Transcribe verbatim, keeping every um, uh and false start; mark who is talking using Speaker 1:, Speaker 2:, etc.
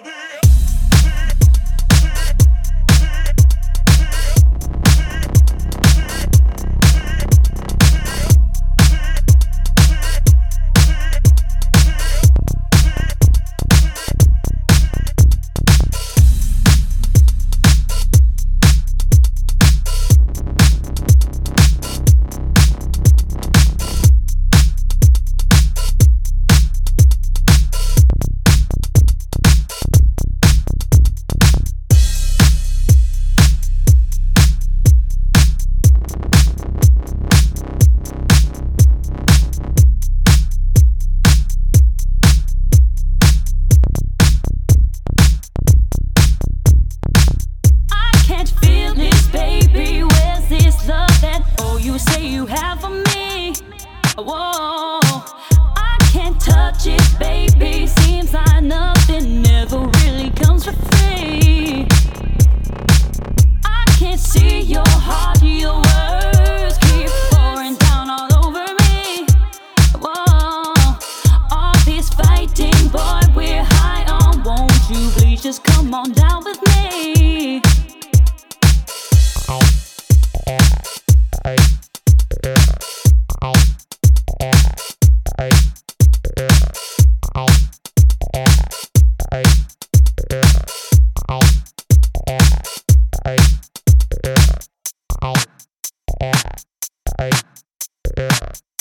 Speaker 1: You say you have for me. Whoa, I can't touch it, baby. Seems like nothing ever really comes for free. I can't see your heart, your words keep pouring down all over me. Whoa, all this fighting, boy, we're high on. Won't you please just come on down with me?
Speaker 2: Yeah.